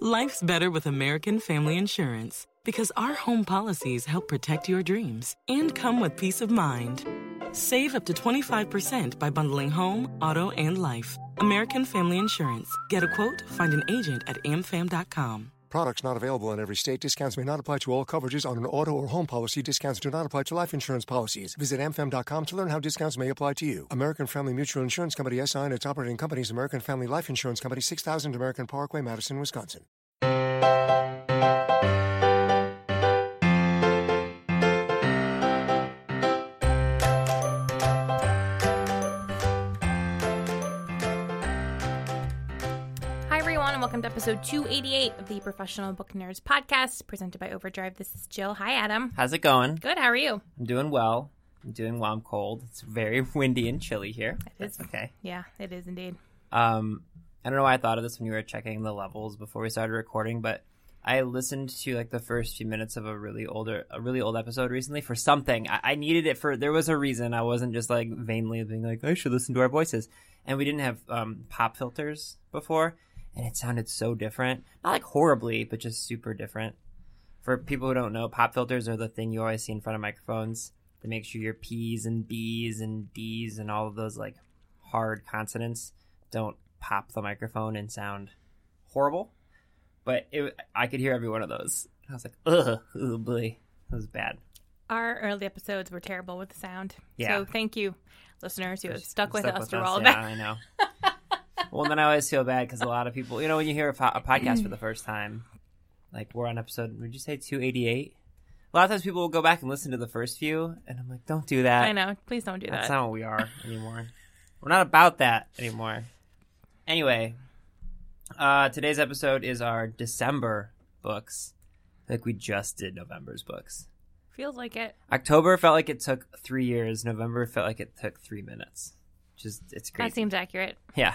Life's better with American Family Insurance because our home policies help protect your dreams and come with peace of mind. Save up to 25% by bundling home, auto, and life. American Family Insurance. Get a quote, find an agent at amfam.com. Products not available in every state. Discounts may not apply to all coverages on an auto or home policy. Discounts do not apply to life insurance policies. Visit amfam.com to learn how discounts may apply to you. American Family Mutual Insurance Company, SI, and its operating companies, American Family Life Insurance Company, 6000 American Parkway, Madison, Wisconsin. Welcome to episode 288 of the Professional Book Nerds podcast, presented by Overdrive. This is Jill. Hi, Adam. How's it going? Good. How are you? I'm doing well. I'm cold. It's very windy and chilly here. That's okay. Yeah, it is indeed. I don't know why I thought of this when you were checking the levels before we started recording, but I listened to like the first few minutes of a really old episode recently for something. I needed it there was a reason. I wasn't just like vainly being like, I should listen to our voices. And we didn't have pop filters before. And it sounded so different. Not like horribly, but just super different. For people who don't know, pop filters are the thing you always see in front of microphones. They make sure your P's and B's and D's and all of those like hard consonants don't pop the microphone and sound horrible. But I could hear every one of those. I was like, ugh, boy. That was bad. Our early episodes were terrible with the sound. Yeah. So thank you, listeners who have stuck with us through all of that. that. I know. Well, then I always feel bad because a lot of people, when you hear a podcast for the first time, like we're on episode, would you say 288? A lot of times people will go back and listen to the first few, and I'm like, don't do that. I know. Please don't do that. That's not what we are anymore. We're not about that anymore. Anyway, today's episode is our December books. I think we just did November's books. Feels like it. October felt like it took 3 years. November felt like it took 3 minutes. It's crazy. That seems accurate. Yeah.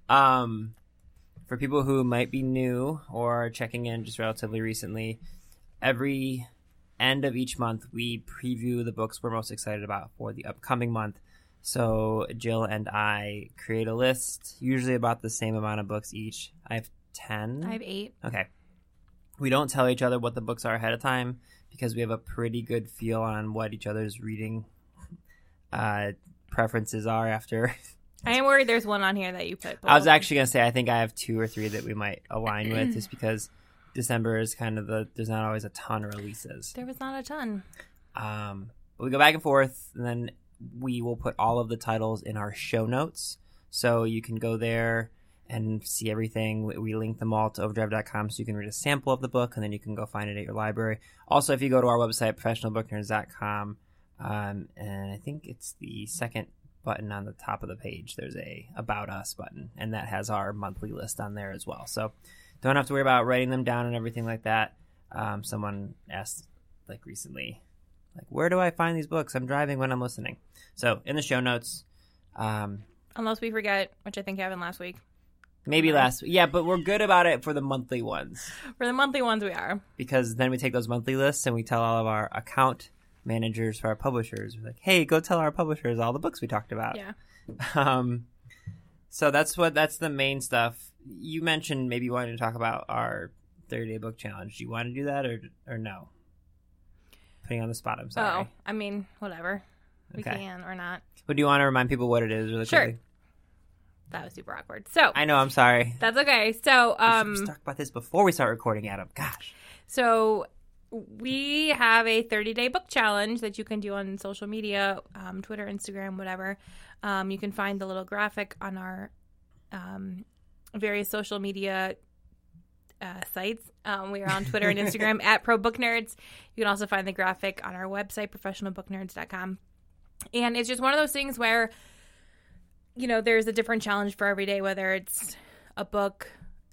For people who might be new or checking in just relatively recently, every end of each month we preview the books we're most excited about for the upcoming month. So Jill and I create a list, usually about the same amount of books each. I have 10. I have 8. Okay. We don't tell each other what the books are ahead of time because we have a pretty good feel on what each other's reading preferences are after. I am worried there's one on here that you put. I was actually going to say I think I have 2 or 3 that we might align with just because December is kind of there's not always a ton of releases. There was not a ton. But we go back and forth, and then we will put all of the titles in our show notes. So you can go there and see everything. We link them all to overdrive.com so you can read a sample of the book, and then you can go find it at your library. Also, if you go to our website, professionalbooknerds.com, and I think it's the second button on the top of the page, there's a About Us button, and that has our monthly list on there as well. So don't have to worry about writing them down and everything like that. Someone asked like recently, like, where do I find these books? I'm driving when I'm listening. So in the show notes. Unless we forget, which I think happened last week. Maybe last week. Yeah, but we're good about it for the monthly ones. For the monthly ones we are. Because then we take those monthly lists and we tell all of our account managers for our publishers. We're like, hey, go tell our publishers all the books we talked about. Yeah. So that's the main stuff. You mentioned maybe wanting to talk about our 30-day book challenge. Do you want to do that or no? Putting you on the spot, I'm sorry. Oh, I mean, whatever. We can or not. But do you want to remind people what it is really quickly? Sure. That was super awkward. So I know, I'm sorry. That's okay. So we should talk about this before we start recording, Adam. Gosh. So we have a 30-day book challenge that you can do on social media, Twitter, Instagram, whatever. You can find the little graphic on our various social media sites. We are on Twitter and Instagram at ProBookNerds. You can also find the graphic on our website, professionalbooknerds.com. And it's just one of those things where, there's a different challenge for every day, whether it's a book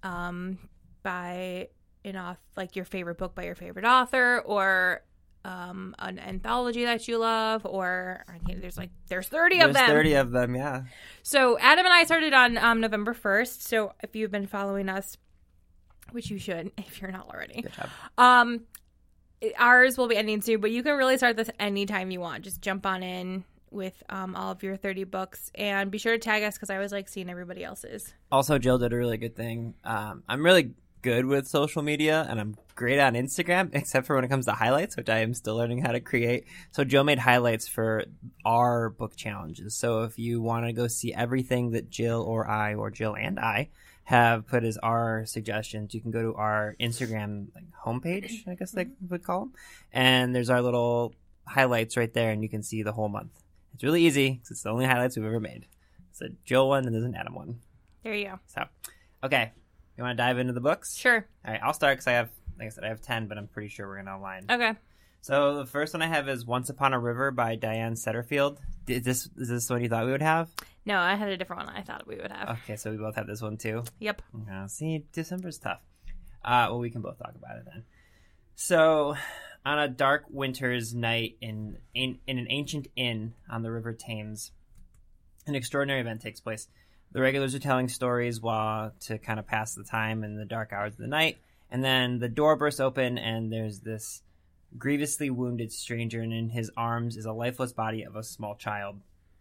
by like your favorite book by your favorite author, or an anthology that you love, or there's 30 of them. There's 30 of them, yeah. So Adam and I started on November 1st. So if you've been following us, which you should if you're not already. Good job. Ours will be ending soon, but you can really start this anytime you want. Just jump on in with all of your 30 books, and be sure to tag us because I always like seeing everybody else's. Also, Jill did a really good thing. I'm really good with social media, and I'm great on Instagram, except for when it comes to highlights, which I am still learning how to create. So Joe made highlights for our book challenges. So if you want to go see everything that Jill or I, or Jill and I, have put as our suggestions, you can go to our Instagram homepage, I guess they would call them, and there's our little highlights right there, and you can see the whole month. It's really easy because it's the only highlights we've ever made. It's a Jill one and there's an Adam one. There you go. So, okay, you want to dive into the books? Sure. All right, I'll start because I have, like I said, I have 10, but I'm pretty sure we're gonna align. Okay. So the first one I have is Once Upon a River by Diane Setterfield. Is this what you thought we would have? No, I had a different one I thought we would have. Okay, so we both have this one too. Yep. See, December's tough. Well, we can both talk about it then. So, on a dark winter's night in an ancient inn on the River Thames, an extraordinary event takes place. The regulars are telling stories to kind of pass the time in the dark hours of the night, and then the door bursts open, and there's this grievously wounded stranger, and in his arms is a lifeless body of a small child.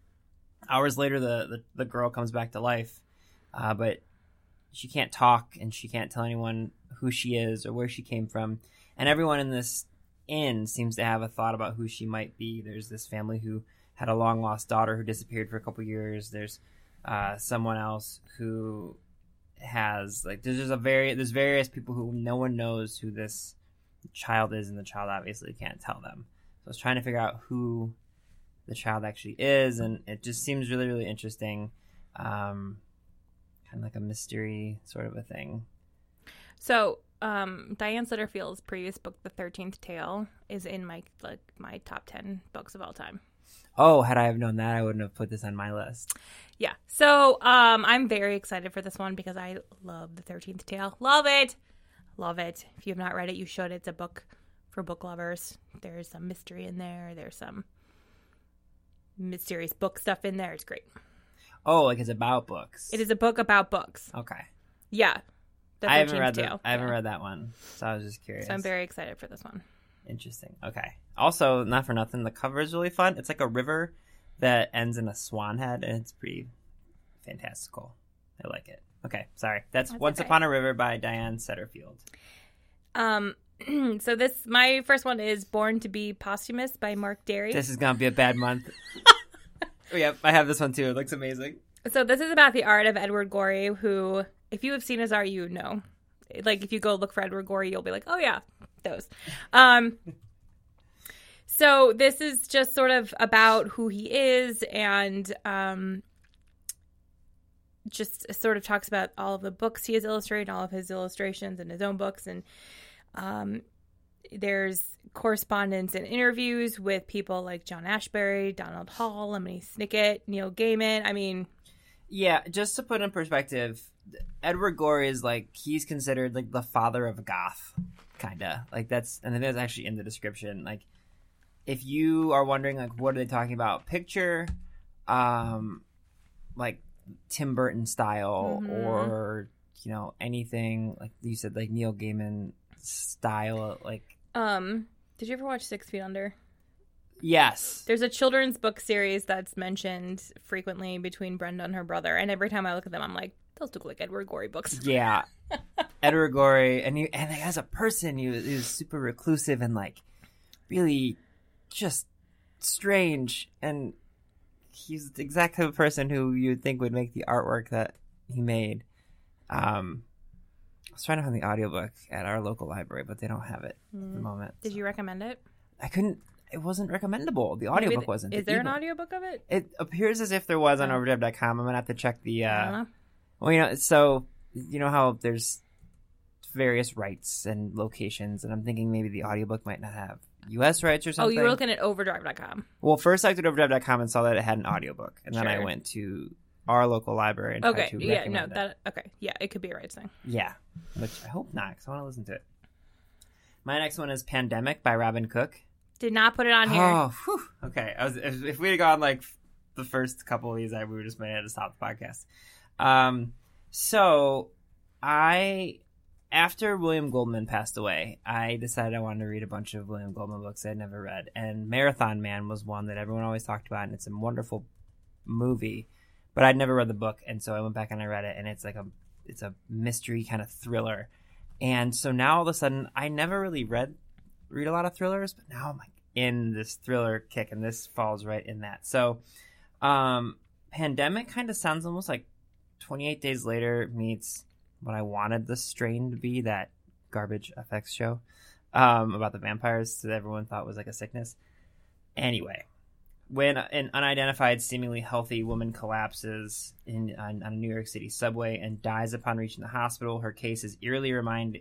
Hours later, the girl comes back to life, but she can't talk, and she can't tell anyone who she is or where she came from. And everyone in this inn seems to have a thought about who she might be. There's this family who had a long-lost daughter who disappeared for a couple years. There's someone else who has, there's various people who no one knows who this child is, and the child obviously can't tell them. So I was trying to figure out who the child actually is, and it just seems really, really interesting. Kind of like a mystery sort of a thing. So, Diane Setterfield's previous book, The 13th Tale, is in my top 10 books of all time. Oh, had I have known that, I wouldn't have put this on my list. Yeah. So, I'm very excited for this one because I love The 13th Tale. Love it. Love it. If you have not read it, you should. It's a book for book lovers. There's some mystery in there. There's some mysterious book stuff in there. It's great. Oh, like it's about books. It is a book about books. Okay. Yeah. I haven't read that one, so I was just curious. So I'm very excited for this one. Interesting. Okay. Also, not for nothing, the cover is really fun. It's like a river that ends in a swan head, and it's pretty fantastical. I like it. Okay, sorry. That's Once Upon a River by Diane Setterfield. So my first one is Born to be Posthumous by Mark Derry. This is gonna be a bad month. Oh, yep, I have this one too. It looks amazing. So this is about the art of Edward Gorey, who, if you have seen his art, you know. Like, if you go look for Edward Gorey, you'll be like, oh yeah, those. So this is just sort of about who he is, and just sort of talks about all of the books he has illustrated, all of his illustrations in his own books, and there's correspondence and interviews with people like John Ashbery, Donald Hall, Lemony Snicket, Neil Gaiman. I mean, yeah, just to put in perspective, Edward Gorey is he's considered like the father of goth, kinda. Like that's, and that's actually in the description. Like, if you are wondering what are they talking about, picture, like Tim Burton style, or anything like you said, like Neil Gaiman style, like. Did you ever watch 6 Feet Under? Yes. There's a children's book series that's mentioned frequently between Brenda and her brother, and every time I look at them, I'm like, those look like Edward Gorey books. Yeah. Edward Gorey, and as a person, he was super reclusive and really just strange, and he's the exact type of person who you'd think would make the artwork that he made. I was trying to find the audiobook at our local library, but they don't have it at the moment. Did you recommend it? I couldn't. It wasn't recommendable. The audiobook wasn't. Is there an audiobook of it? It appears as if there was on Overdrive.com. I'm going to have to check the... I don't know. Well, so you know how there's various rights and locations, and I'm thinking maybe the audiobook might not have U.S. rights or something. Oh, you were looking at Overdrive.com. Well, first I looked at Overdrive.com and saw that it had an audiobook, and then I went to our local library and tried to recommend it. Okay, yeah, it could be a rights thing. Yeah, which I hope not, because I want to listen to it. My next one is Pandemic by Robin Cook. Did not put it on here. Oh, whew. Okay. If we had gone the first couple of these, we were just maybe had to stop the podcast. So after William Goldman passed away, I decided I wanted to read a bunch of William Goldman books I'd never read, and Marathon Man was one that everyone always talked about, and it's a wonderful movie, but I'd never read the book, and so I went back and I read it, and it's a mystery kind of thriller. And so now all of a sudden, I never really read a lot of thrillers, but now I'm like in this thriller kick, and this falls right in that. So Pandemic kind of sounds almost like 28 Days Later meets what I wanted The Strain to be, that garbage FX show about the vampires that everyone thought was like a sickness. Anyway, when an unidentified, seemingly healthy woman collapses on a New York City subway and dies upon reaching the hospital, her case is an eerie reminder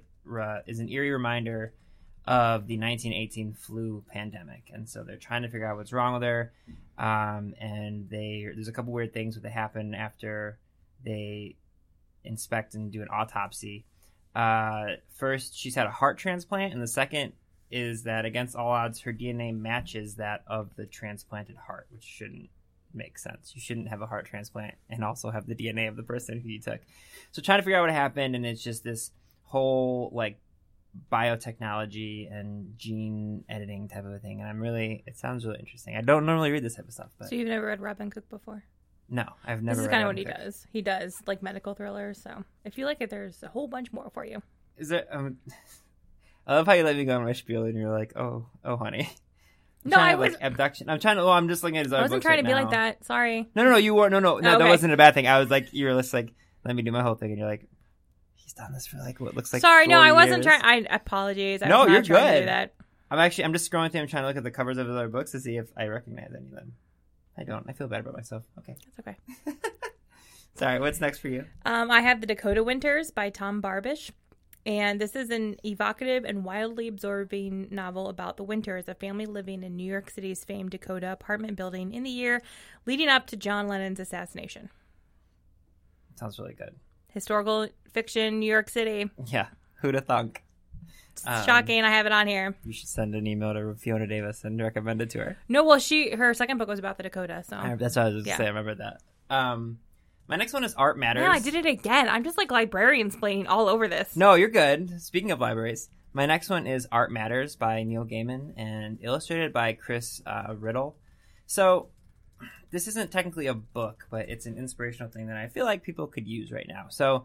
of the 1918 flu pandemic. And so they're trying to figure out what's wrong with her. And there's a couple weird things that happen after they inspect and do an autopsy. First, she's had a heart transplant, and the second is that against all odds, her DNA matches that of the transplanted heart, which shouldn't make sense. You shouldn't have a heart transplant and also have the DNA of the person who you took. So trying to figure out what happened, and it's just this whole like biotechnology and gene editing type of a thing. And it sounds really interesting. I don't normally read this type of stuff. But So you've never read Robin Cook before? No, I've never This is read kind of what Robin he Cook. does. He does like medical thrillers. So if you like it, there's a whole bunch more for you. Is there? I love how you let me go on my spiel, and you're like, "Oh, honey." No, I was. like abduction. I'm trying to. Oh, I'm just looking at his other I wasn't books trying right to be now. like that. Sorry. No. You were no. Okay. That wasn't a bad thing. I was like, you were just like, let me do my whole thing, and you're like, he's done this for like what looks like. Sorry, no, 40 I wasn't years. trying. I apologize. I No, was not you're trying to good. do that. I'm just scrolling through. I'm trying to look at the covers of his other books to see if I recognize any of them. I don't. I feel bad about myself. Okay. It's okay. Sorry. What's next for you? I have The Dakota Winters by Tom Barbish. And this is an evocative and wildly absorbing novel about the Winters, a family living in New York City's famed Dakota apartment building in the year leading up to John Lennon's assassination. Sounds really good. Historical fiction, New York City. Yeah. Who'da thunk? Shocking. I have it on here. You should send an email to Fiona Davis and recommend it to her. No, well, her second book was about the Dakota, so. That's what I was going to Yeah. say. I remember that. My next one is Art Matters. Yeah, I did it again. I'm just like librarian-splaining all over this. No, you're good. Speaking of libraries, my next one is Art Matters by Neil Gaiman and illustrated by Chris Riddle. So this isn't technically a book, but it's an inspirational thing that I feel like people could use right now. So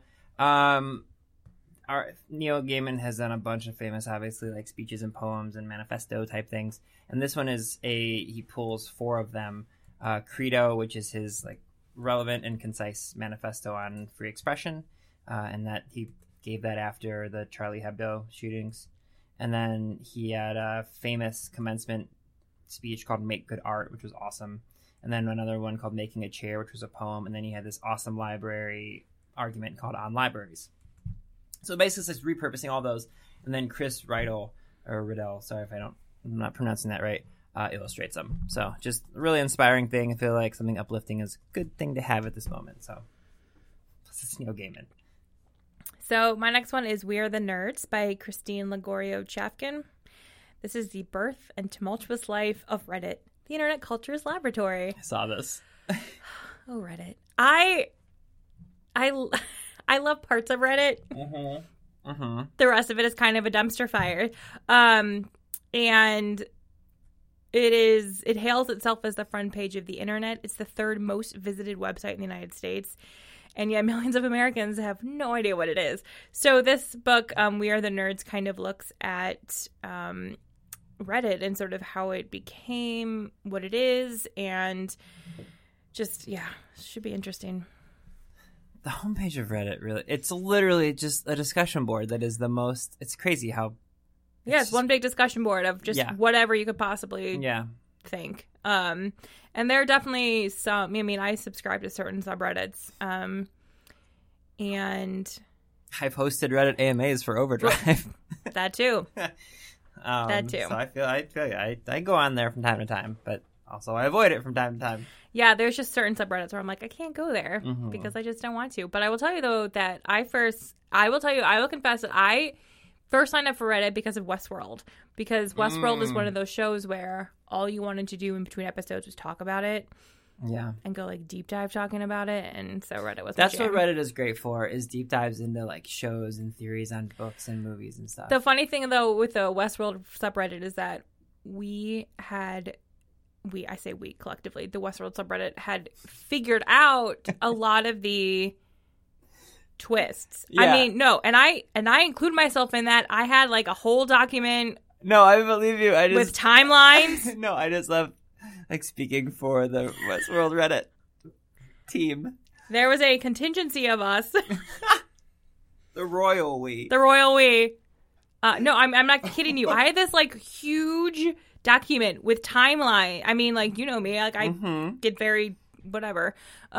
Neil Gaiman has done a bunch of famous, obviously, like speeches and poems and manifesto type things. And this one is he pulls 4 of them. Credo, which is his like relevant and concise manifesto on free expression, and that he gave that after the Charlie Hebdo shootings. And then he had a famous commencement speech called Make Good Art, which was awesome. And then another one called Making a Chair, which was a poem. And then he had this awesome library argument called On Libraries. So basically it's repurposing all those. And then Chris Riddle, sorry if I'm not pronouncing that right, illustrates them. So just a really inspiring thing. I feel like something uplifting is a good thing to have at this moment. So plus it's Neil Gaiman. So my next one is We Are the Nerds by Christine Lagorio-Chafkin. This is the birth and tumultuous life of Reddit, the internet culture's laboratory. I saw this. Oh, Reddit. I love parts of Reddit. Mm-hmm. Mm-hmm. The rest of it is kind of a dumpster fire. And it hails itself as the front page of the internet. It's the 3rd most visited website in the United States. And yet millions of Americans have no idea what it is. So this book, We Are the Nerds, kind of looks at Reddit and sort of how it became what it is. And just, should be interesting. The homepage of Reddit, really, it's literally just a discussion board that is the most, it's crazy how. It's one big discussion board of just whatever you could possibly think. And there are definitely some, I subscribe to certain subreddits. And I've hosted Reddit AMAs for Overdrive. that too. That too. So I feel I go on there from time to time, but also I avoid it from time to time. Yeah, there's just certain subreddits where I'm like, I can't go there because I just don't want to. But I will tell you, though, that I will confess that I first signed up for Reddit because of Westworld. Because Westworld is one of those shows where all you wanted to do in between episodes was talk about it. Yeah. And go like deep dive talking about it. And so Reddit was That's my jam. what Reddit is great for, is deep dives into like shows and theories on books and movies and stuff. The funny thing, though, with the Westworld subreddit is that I say we collectively, the Westworld subreddit had figured out a lot of the twists. Yeah. I mean, no, and I include myself in that. I had like a whole document No, I believe you. I just with timelines. No, I just love like speaking for the Westworld Reddit team. There was a contingency of us. The royal we. The royal we. No, I'm not kidding you. I had this like huge document with timeline. I mean, like, you know me, like I get very whatever.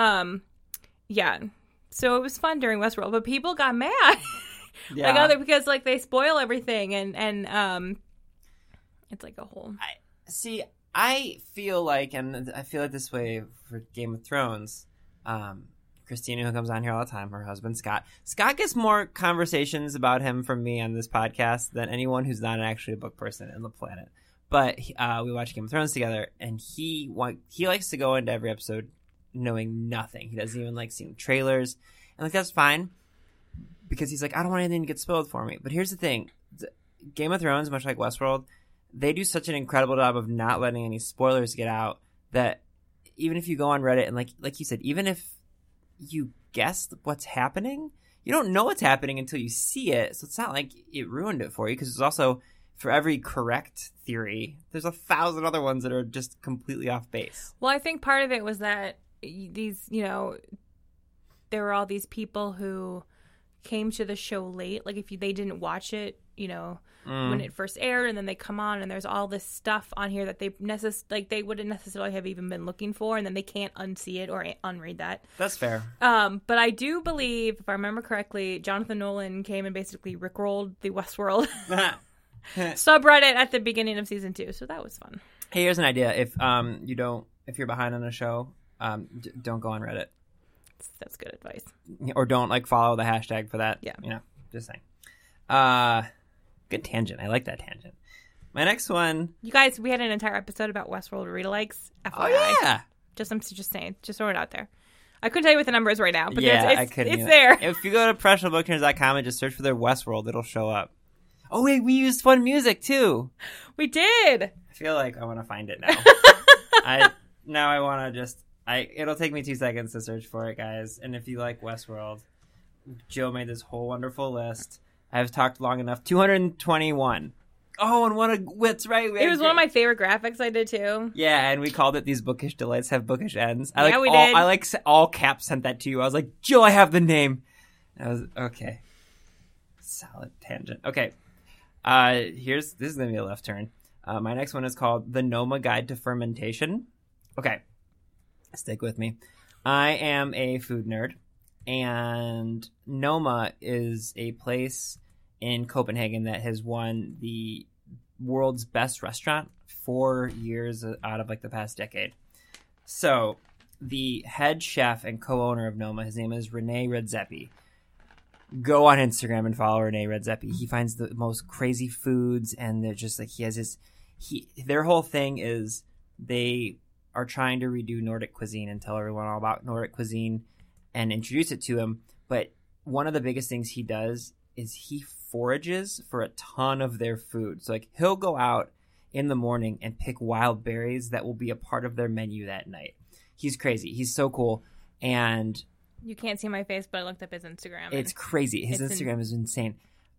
Yeah. So it was fun during Westworld, but people got mad. Yeah. Because like they spoil everything and it's like a whole. I feel like, and I feel like this way for Game of Thrones. Christina, who comes on here all the time, her husband Scott. Scott gets more conversations about him from me on this podcast than anyone who's not actually a book person on the planet. But we watch Game of Thrones together, and he likes to go into every episode knowing nothing. He doesn't even like seeing trailers, and like that's fine because he's like, I don't want anything to get spoiled for me. But here's the thing: Game of Thrones, much like Westworld, they do such an incredible job of not letting any spoilers get out that even if you go on Reddit and like you said, even if you guess what's happening, you don't know what's happening until you see it. So it's not like it ruined it for you, because it's also, for every correct theory, there's 1,000 other ones that are just completely off base. Well, I think part of it was that these, there were all these people who came to the show late. Like if they didn't watch it, when it first aired, and then they come on and there's all this stuff on here that they wouldn't necessarily have even been looking for, and then they can't unsee it or unread that. That's fair. But I do believe, if I remember correctly, Jonathan Nolan came and basically rickrolled the Westworld subreddit at the beginning of season 2, so that was fun. Hey, here's an idea. If you're behind on a show, don't go on Reddit. That's good advice. Or don't follow the hashtag for that. Yeah. Just saying. Good tangent. I like that tangent. My next one. You guys, we had an entire episode about Westworld read-alikes. FYI. Oh yeah. I'm just saying. Just throwing it out there. I couldn't tell you what the number is right now, but I couldn't. It's there. If you go to professionalbooktunes.com and just search for their Westworld, it'll show up. Oh wait, we used fun music too. We did. I feel like I want to find it now. I want to just. It'll take me 2 seconds to search for it, guys. And if you like Westworld, Joe made this whole wonderful list. I've talked long enough. 221. Oh, and what's right? It was one of my favorite graphics I did too. Yeah, and we called it "These Bookish Delights Have Bookish Ends." We did. I all caps sent that to you. I was like, Jill, I have the name. And I was okay. Solid tangent. Okay. This is gonna be a left turn. My next one is called "The Noma Guide to Fermentation." Okay, stick with me. I am a food nerd. And Noma is a place in Copenhagen that has won the world's best restaurant 4 years out of the past decade. So the head chef and co-owner of Noma, his name is Rene Redzepi. Go on Instagram and follow Rene Redzepi. He finds the most crazy foods, and they're just he has their whole thing is they are trying to redo Nordic cuisine and tell everyone all about Nordic cuisine and introduce it to him. But one of the biggest things he does is he forages for a ton of their food. So he'll go out in the morning and pick wild berries that will be a part of their menu that night. He's crazy. He's so cool. And you can't see my face, but I looked up his Instagram. It's crazy. His Instagram is insane.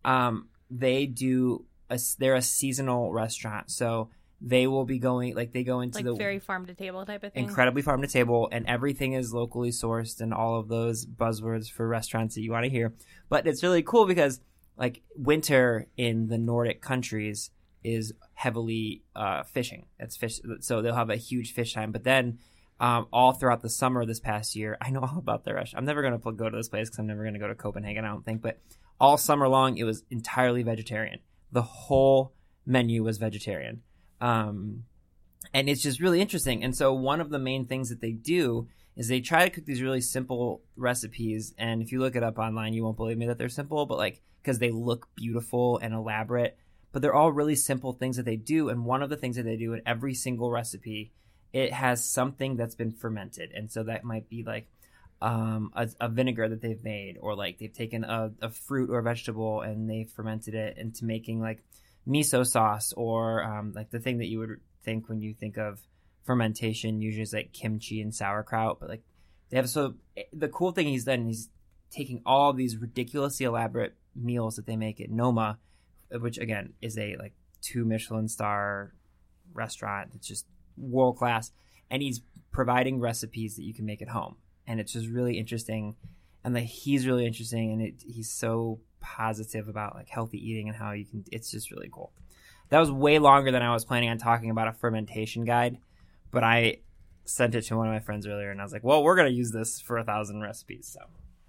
They're a seasonal restaurant. So they will be going, they go into the very farm to table type of thing. Incredibly farm to table, and everything is locally sourced and all of those buzzwords for restaurants that you want to hear. But it's really cool because winter in the Nordic countries is heavily fishing. It's fish, so they'll have a huge fish time. But then all throughout the summer this past year, I know all about the restaurant. I'm never going to go to this place because I'm never going to go to Copenhagen, I don't think. But all summer long, it was entirely vegetarian. The whole menu was vegetarian. And it's just really interesting. And so one of the main things that they do is they try to cook these really simple recipes. And if you look it up online, you won't believe me that they're simple, but because they look beautiful and elaborate, but they're all really simple things that they do. And one of the things that they do in every single recipe, it has something that's been fermented. And so that might be a vinegar that they've made, or they've taken a fruit or a vegetable and they've fermented it into making miso sauce, or the thing that you would think when you think of fermentation usually is kimchi and sauerkraut. But they have, so the cool thing he's done, taking all these ridiculously elaborate meals that they make at Noma, which again is a like 2 Michelin star restaurant. It's just world class. And he's providing recipes that you can make at home. And it's just really interesting. And like, he's really interesting. And he's so positive about like healthy eating and how you can, it's just really cool. That was way longer than I was planning on talking about a fermentation guide. But I sent it to one of my friends earlier and I was like, well, we're going to use this for 1,000 recipes. So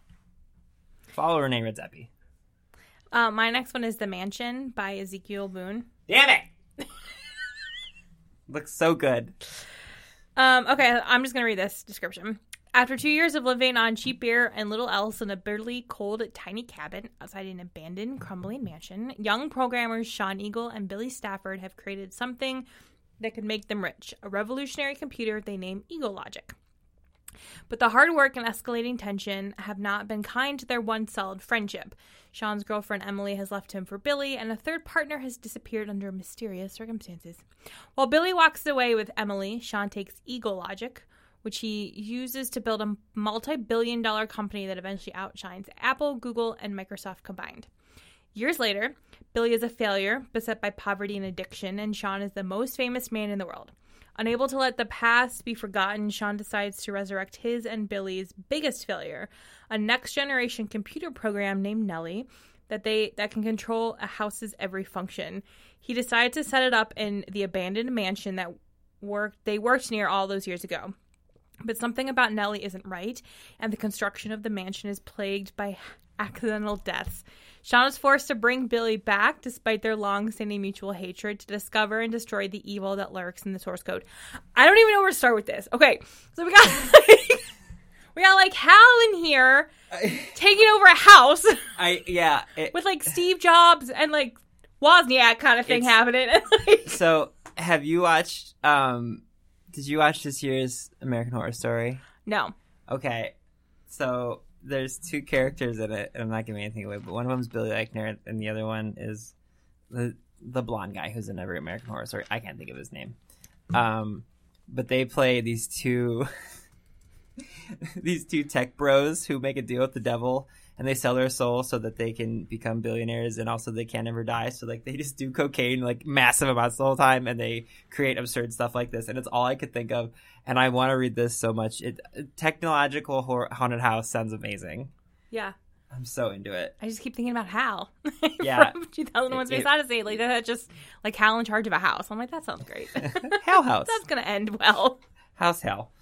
follow Renee Redzepi. My next one is The Mansion by Ezekiel Boone. Damn it! Looks so good. Okay, I'm just going to read this description. After 2 years of living on cheap beer and little else in a bitterly cold, tiny cabin outside an abandoned, crumbling mansion, young programmers Sean Eagle and Billy Stafford have created something that could make them rich, a revolutionary computer they name Eagle Logic. But the hard work and escalating tension have not been kind to their once solid friendship. Sean's girlfriend Emily has left him for Billy, and a third partner has disappeared under mysterious circumstances. While Billy walks away with Emily, Sean takes Eagle Logic, which he uses to build a multi-billion-dollar company that eventually outshines Apple, Google, and Microsoft combined. Years later, Billy is a failure, beset by poverty and addiction, and Sean is the most famous man in the world. Unable to let the past be forgotten, Sean decides to resurrect his and Billy's biggest failure, a next-generation computer program named Nellie that can control a house's every function. He decides to set it up in the abandoned mansion that they worked near all those years ago. But something about Nellie isn't right, and the construction of the mansion is plagued by accidental deaths. Sean is forced to bring Billy back, despite their long-standing mutual hatred, to discover and destroy the evil that lurks in the source code. I don't even know where to start with this. Okay, so we got like Hal in here taking over a house. With like Steve Jobs and like Wozniak kind of thing happening. So, have you watched? Did you watch this year's American Horror Story? No. Okay, so there's 2 characters in it, and I'm not giving anything away, but one of them is Billy Eichner, and the other one is the blonde guy who's in every American Horror Story. I can't think of his name. But they play these two tech bros who make a deal with the devil, and they sell their soul so that they can become billionaires, and also they can't ever die. So like they just do cocaine like massive amounts the whole time, and they create absurd stuff like this. And it's all I could think of. And I want to read this so much. Technological haunted house sounds amazing. Yeah. I'm so into it. I just keep thinking about Hal. Yeah. From 2001 Space Odyssey. Like, that's just like Hal in charge of a house. I'm like, that sounds great. Hal House. That's going to end well. House Hal.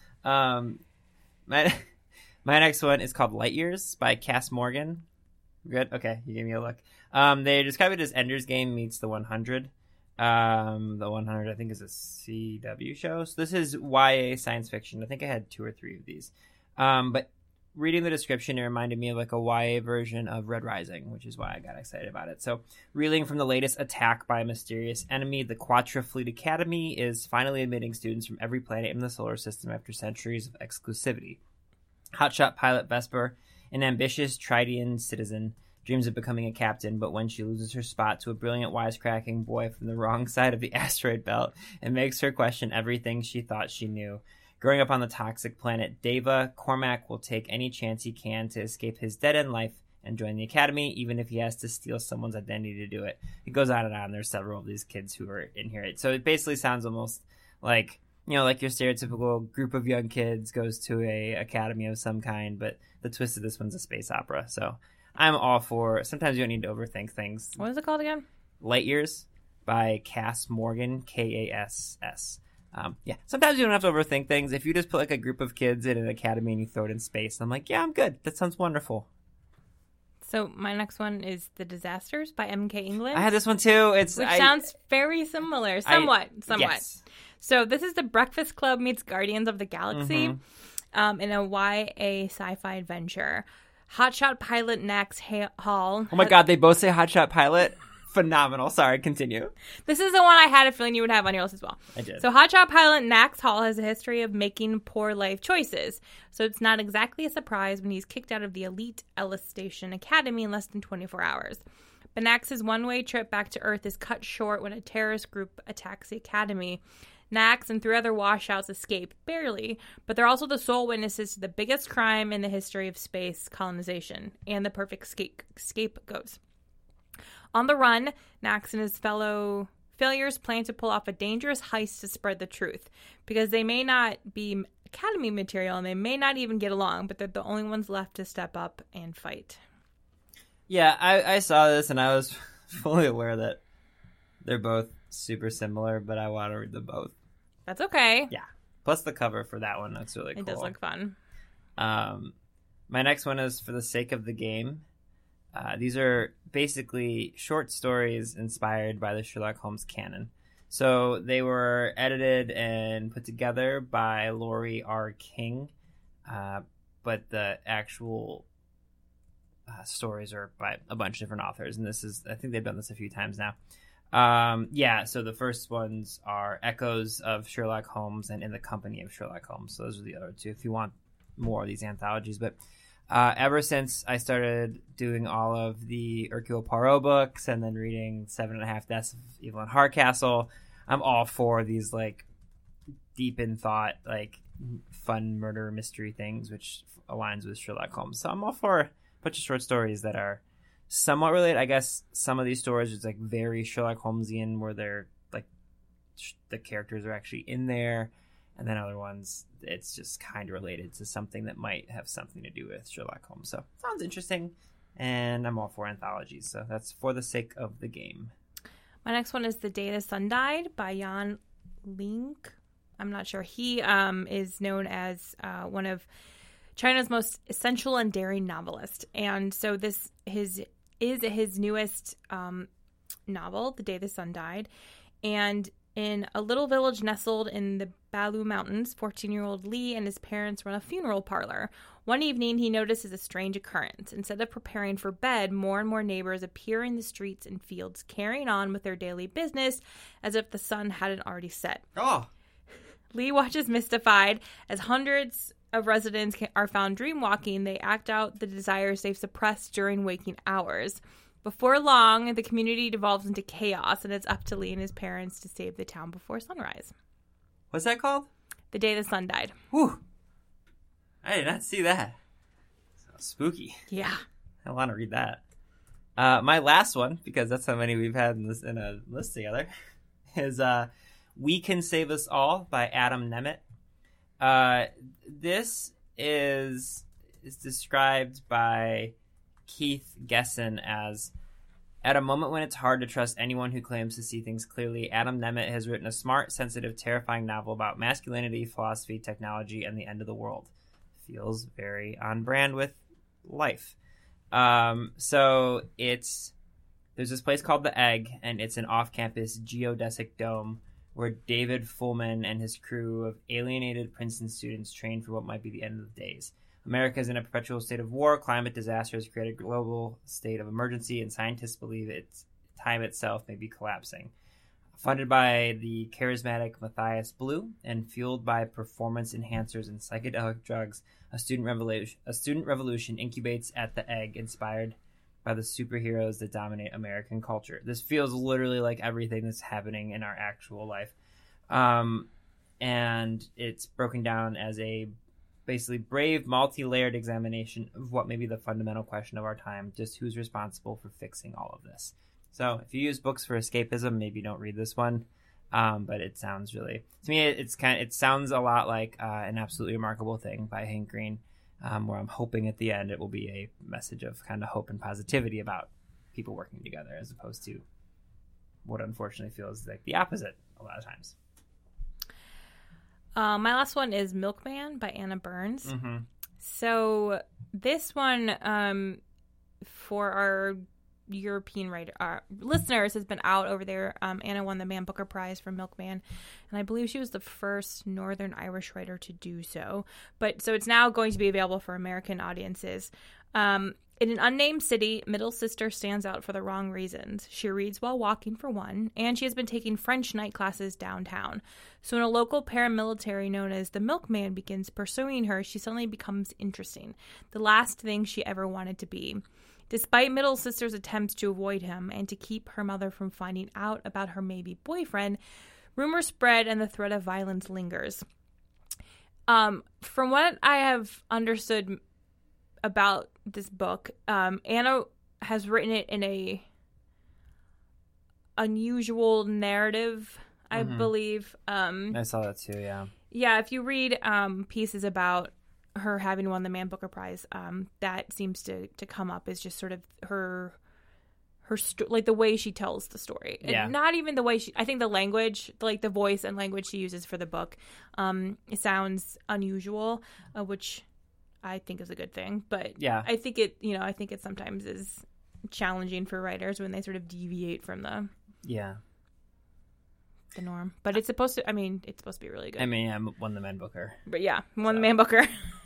My next one is called Light Years by Cass Morgan. Good? Okay, you gave me a look. They describe it as Ender's Game meets The 100. The 100, I think, is a CW show. So this is YA science fiction. I think I had 2 or 3 of these. But reading the description, it reminded me of like a YA version of Red Rising, which is why I got excited about it. So, reeling from the latest attack by a mysterious enemy, the Quatra Fleet Academy is finally admitting students from every planet in the solar system after centuries of exclusivity. Hotshot pilot Vesper, an ambitious Tridian citizen, dreams of becoming a captain, but when she loses her spot to a brilliant wisecracking boy from the wrong side of the asteroid belt, it makes her question everything she thought she knew. Growing up on the toxic planet Deva, Cormac will take any chance he can to escape his dead-end life and join the academy, even if he has to steal someone's identity to do it. It goes on and on. There's several of these kids who are in here. So it basically sounds almost like, you know, like your stereotypical group of young kids goes to a academy of some kind, but the twist of this one's a space opera. So I'm all for, sometimes you don't need to overthink things. What is it called again? Light Years by Cass Morgan, Kass. Yeah, sometimes you don't have to overthink things. If you just put like a group of kids in an academy and you throw it in space, I'm like, yeah, I'm good. That sounds wonderful. So my next one is The Disasters by M.K. England. I had this one too. Which sounds very similar. Somewhat. Yes. So this is The Breakfast Club meets Guardians of the Galaxy in a YA sci-fi adventure. Hotshot pilot Nax Hall. Oh my God, they both say Hotshot pilot? Phenomenal. Sorry, continue. This is the one I had a feeling you would have on your list as well. I did. So hotshot pilot Nax Hall has a history of making poor life choices. So it's not exactly a surprise when he's kicked out of the elite Ellis Station Academy in less than 24 hours. But Nax's one-way trip back to Earth is cut short when a terrorist group attacks the academy. Nax and 3 other washouts escape, barely, but they're also the sole witnesses to the biggest crime in the history of space colonization, and the perfect scapegoats. On the run, Nax and his fellow failures plan to pull off a dangerous heist to spread the truth, because they may not be Academy material and they may not even get along, but they're the only ones left to step up and fight. Yeah, I saw this and I was fully aware that they're both super similar, but I want to read them both. That's okay. Yeah. Plus the cover for that one. That's really cool. It does look fun. My next one is For the Sake of the Game. These are basically short stories inspired by the Sherlock Holmes canon. So they were edited and put together by Laurie R. King, but the actual stories are by a bunch of different authors. And I think they've done this a few times now. So the first ones are Echoes of Sherlock Holmes and In the Company of Sherlock Holmes. So those are the other two if you want more of these anthologies. But ever since I started doing all of the Hercule Poirot books and then reading 7.5 Deaths of Evelyn Hardcastle, I'm all for these like deep in thought, like fun murder mystery things, which aligns with Sherlock Holmes. So I'm all for a bunch of short stories that are somewhat related. I guess some of these stories is like very Sherlock Holmesian, where they're like the characters are actually in there, and then other ones it's just kind of related to something that might have something to do with Sherlock Holmes. So sounds interesting, and I'm all for anthologies. So that's For the Sake of the Game. My next one is The Day the Sun Died by Jan Link. I'm not sure. He is known as one of China's most essential and daring novelists. And so this is his newest novel, The Day the Sun Died. And in a little village nestled in the Balu Mountains, 14-year-old Li and his parents run a funeral parlor. One evening, he notices a strange occurrence. Instead of preparing for bed, more and more neighbors appear in the streets and fields, carrying on with their daily business as if the sun hadn't already set. Oh! Li watches mystified as hundreds of residents are found dreamwalking. They act out the desires they've suppressed during waking hours. Before long, the community devolves into chaos, and it's up to Li and his parents to save the town before sunrise. What's that called? The Day the Sun Died. Whew. I did not see that. Sounds spooky. Yeah. I want to read that. My last one, because that's how many we've had in a list together, is We Can Save Us All by Adam Nemeth. This is described by Keith Gesson as, at a moment when it's hard to trust anyone who claims to see things clearly, Adam Nemeth has written a smart, sensitive, terrifying novel about masculinity, philosophy, technology, and the end of the world. Feels very on brand with life. So there's this place called The Egg, and it's an off-campus geodesic dome where David Fullman and his crew of alienated Princeton students train for what might be the end of the days. America is in a perpetual state of war. Climate disaster has created a global state of emergency, and scientists believe time itself may be collapsing. Funded by the charismatic Matthias Blue and fueled by performance enhancers and psychedelic drugs, a student revolution incubates at The Egg, inspired by the superheroes that dominate American culture. This feels literally like everything that's happening in our actual life. And it's broken down as a basically brave, multi-layered examination of what may be the fundamental question of our time, just who's responsible for fixing all of this. So if you use books for escapism, maybe don't read this one. But it sounds really, to me, it sounds a lot like An Absolutely Remarkable Thing by Hank Green, where I'm hoping at the end it will be a message of kind of hope and positivity about people working together, as opposed to what unfortunately feels like the opposite a lot of times. My last one is Milkman by Anna Burns. Mm-hmm. So this one, for our European listeners, has been out over there. Anna won the Man Booker Prize for Milkman, and I believe she was the first Northern Irish writer to do so. But so it's now going to be available for American audiences. In an unnamed city, middle sister stands out for the wrong reasons. She reads while walking, for one, and she has been taking French night classes downtown. So when a local paramilitary known as the Milkman begins pursuing her, she suddenly becomes interesting, the last thing she ever wanted to be. Despite middle sister's attempts to avoid him and to keep her mother from finding out about her maybe boyfriend, Rumors spread and the threat of violence lingers. From what I have understood about this book, Anna has written it in a unusual narrative, I believe. I saw that too, yeah. Yeah, if you read pieces about her having won the Man Booker Prize, that seems to come up as just sort of her like the way she tells the story. Yeah. And not even the way I think the language, like the voice and language she uses for the book, it sounds unusual, which I think is a good thing. But yeah, I think it sometimes is challenging for writers when they sort of deviate from the norm. But it's supposed to be really good. I mean, I won the Man Booker. But yeah, won the Man Booker.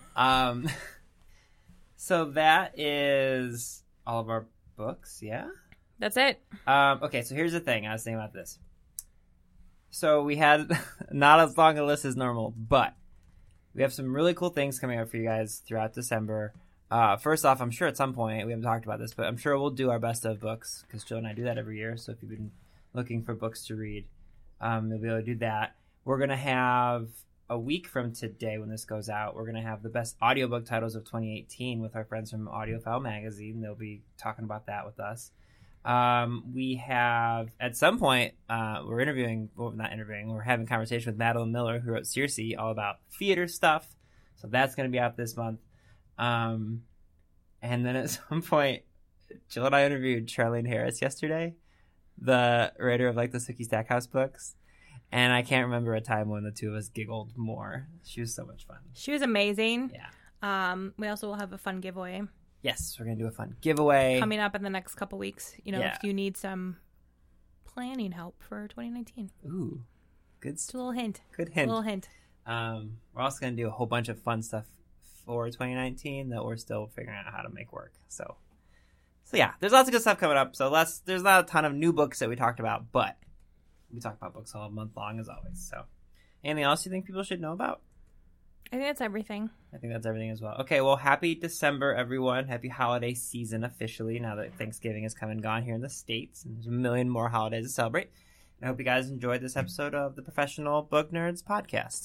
So that is all of our books, yeah? That's it. Okay, so here's the thing. I was thinking about this. So we had not as long a list as normal, but we have some really cool things coming up for you guys throughout December. First off, I'm sure at some point, we haven't talked about this, but I'm sure we'll do our best of books, because Jill and I do that every year. So if you've been looking for books to read, you'll be able to do that. We're going to have a week from today when this goes out, we're going to have the best audiobook titles of 2018 with our friends from Audiophile Magazine. They'll be talking about that with us. We have, at some point, we're having a conversation with Madeline Miller, who wrote Circe, all about theater stuff. So that's going to be out this month. And then at some point, Jill and I interviewed Charlene Harris yesterday, the writer of like the Sookie Stackhouse books. And I can't remember a time when the two of us giggled more. She was so much fun. She was amazing. Yeah. We also will have a fun giveaway. Yes, we're going to do a fun giveaway. Coming up in the next couple weeks. If you need some planning help for 2019. Ooh, good. Just a little hint. Good hint. A little hint. We're also going to do a whole bunch of fun stuff for 2019 that we're still figuring out how to make work. So yeah, there's lots of good stuff coming up. So there's not a ton of new books that we talked about, but we talk about books all month long as always. So anything else you think people should know about? I think that's everything. I think that's everything as well. Okay, well, happy December, everyone. Happy holiday season officially, now that Thanksgiving has come and gone here in the States. And there's a million more holidays to celebrate. And I hope you guys enjoyed this episode of the Professional Book Nerds podcast.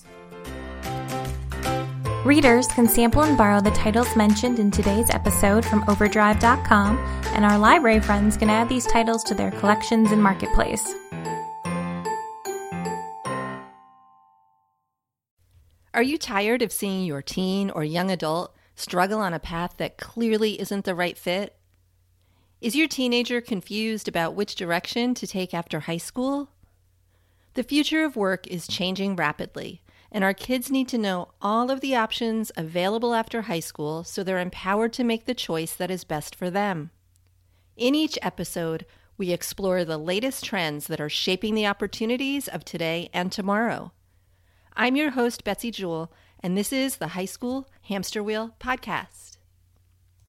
Readers can sample and borrow the titles mentioned in today's episode from Overdrive.com, and our library friends can add these titles to their collections and marketplace. Are you tired of seeing your teen or young adult struggle on a path that clearly isn't the right fit? Is your teenager confused about which direction to take after high school? The future of work is changing rapidly, and our kids need to know all of the options available after high school so they're empowered to make the choice that is best for them. In each episode, we explore the latest trends that are shaping the opportunities of today and tomorrow. I'm your host, Betsy Jewell, and this is the High School Hamster Wheel Podcast.